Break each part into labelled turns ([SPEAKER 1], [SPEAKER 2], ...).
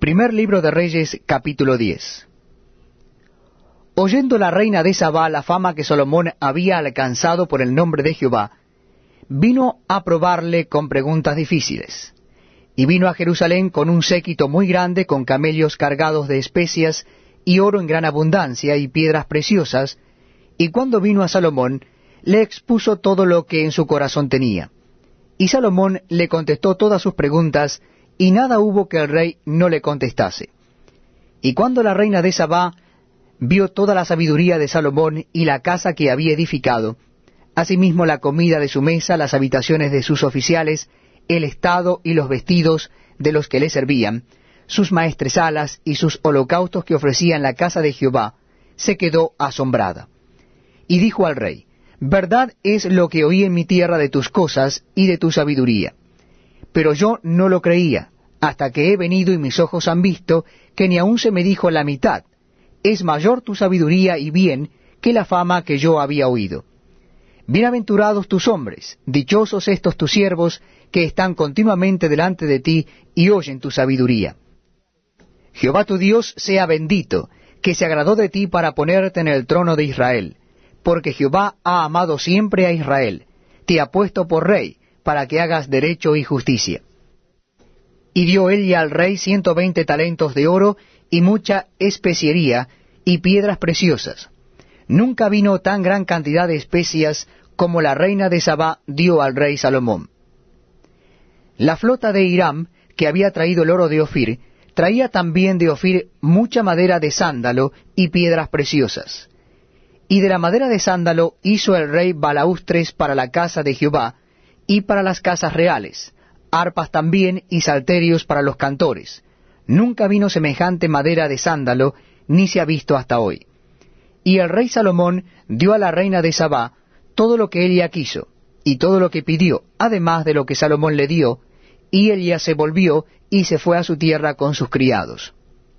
[SPEAKER 1] Primer libro de Reyes, capítulo 10. Oyendo la reina de Sabá la fama que Salomón había alcanzado por el nombre de Jehová, vino a probarle con preguntas difíciles. Y vino a Jerusalén con un séquito muy grande, con camellos cargados de especias, y oro en gran abundancia, y piedras preciosas, y cuando vino a Salomón, le expuso todo lo que en su corazón tenía. Y Salomón le contestó todas sus preguntas, y nada hubo que el rey no le contestase. Y cuando la reina de Sabá vio toda la sabiduría de Salomón y la casa que había edificado, asimismo la comida de su mesa, las habitaciones de sus oficiales, el estado y los vestidos de los que le servían, sus maestresalas y sus holocaustos que ofrecía en la casa de Jehová, se quedó asombrada. Y dijo al rey: Verdad es lo que oí en mi tierra de tus cosas y de tu sabiduría. Pero yo no lo creía, hasta que he venido y mis ojos han visto, que ni aun se me dijo la mitad. Es mayor tu sabiduría y bien que la fama que yo había oído. Bienaventurados tus hombres, dichosos estos tus siervos, que están continuamente delante de ti y oyen tu sabiduría. Jehová tu Dios sea bendito, que se agradó de ti para ponerte en el trono de Israel, porque Jehová ha amado siempre a Israel, te ha puesto por rey, para que hagas derecho y justicia. Y dio ella al rey 120 talentos de oro, y mucha especiería, y piedras preciosas. Nunca vino tan gran cantidad de especias como la reina de Sabá dio al rey Salomón. La flota de Hiram, que había traído el oro de Ofir, traía también de Ofir mucha madera de sándalo y piedras preciosas. Y de la madera de sándalo hizo el rey balaústres para la casa de Jehová, y para las casas reales, arpas también y salterios para los cantores. Nunca vino semejante madera de sándalo, ni se ha visto hasta hoy. Y el rey Salomón dio a la reina de Sabá todo lo que ella quiso, y todo lo que pidió, además de lo que Salomón le dio, y ella se volvió y se fue a su tierra con sus criados.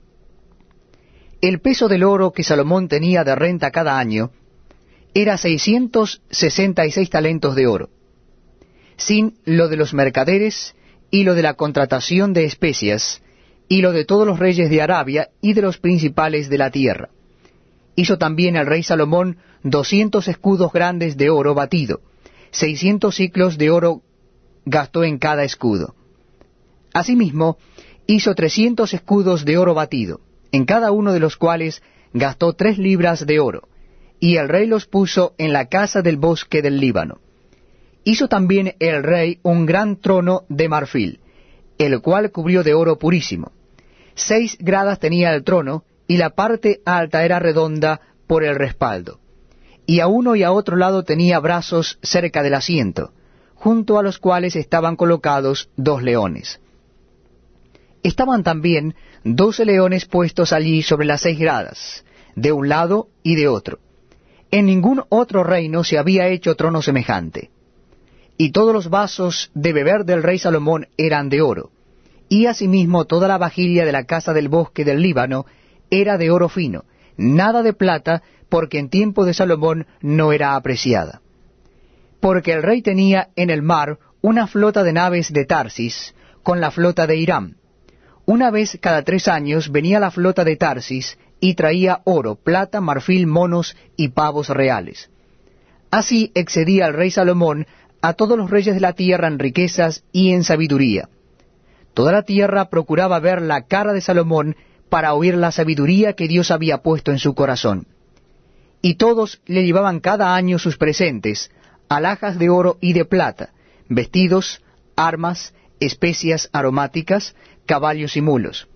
[SPEAKER 1] El peso del oro que Salomón tenía de renta cada año era 666 talentos de oro, sin lo de los mercaderes, y lo de la contratación de especias, y lo de todos los reyes de Arabia, y de los principales de la tierra. Hizo también el rey Salomón 200 escudos grandes de oro batido, 600 siclos de oro gastó en cada escudo. Asimismo, hizo 300 escudos de oro batido, en cada uno de los cuales gastó 3 libras de oro, y el rey los puso en la casa del bosque del Líbano. Hizo también el rey un gran trono de marfil, el cual cubrió de oro purísimo. 6 gradas tenía el trono, y la parte alta era redonda por el respaldo. Y a uno y a otro lado tenía brazos cerca del asiento, junto a los cuales estaban colocados 2 leones. Estaban también 12 leones puestos allí sobre las 6 gradas, de un lado y de otro. En ningún otro reino se había hecho trono semejante. Y todos los vasos de beber del rey Salomón eran de oro, y asimismo toda la vajilla de la casa del bosque del Líbano era de oro fino, nada de plata, porque en tiempo de Salomón no era apreciada. Porque el rey tenía en el mar una flota de naves de Tarsis, con la flota de Hiram. Una vez cada 3 años venía la flota de Tarsis, y traía oro, plata, marfil, monos y pavos reales. Así excedía el rey Salomón a todos los reyes de la tierra en riquezas y en sabiduría. Toda la tierra procuraba ver la cara de Salomón para oír la sabiduría que Dios había puesto en su corazón. Y todos le llevaban cada año sus presentes, alhajas de oro y de plata, vestidos, armas, especias aromáticas, caballos y mulos.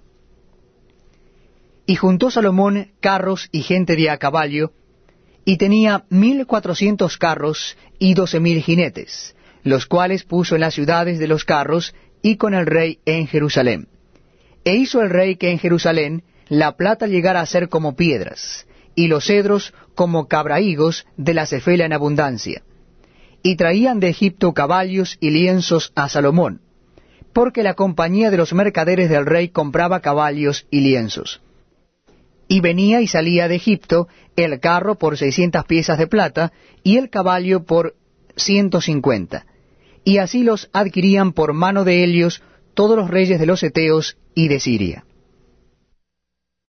[SPEAKER 1] Y juntó Salomón carros y gente de a caballo, y tenía 1,400 carros y 12,000 jinetes, los cuales puso en las ciudades de los carros y con el rey en Jerusalén. E hizo el rey que en Jerusalén la plata llegara a ser como piedras, y los cedros como cabrahigos de la cefela en abundancia. Y traían de Egipto caballos y lienzos a Salomón, porque la compañía de los mercaderes del rey compraba caballos y lienzos. Y venía y salía de Egipto el carro por 600 piezas de plata, y el caballo por 150. Y así los adquirían por mano de ellos todos los reyes de los heteos y de Siria.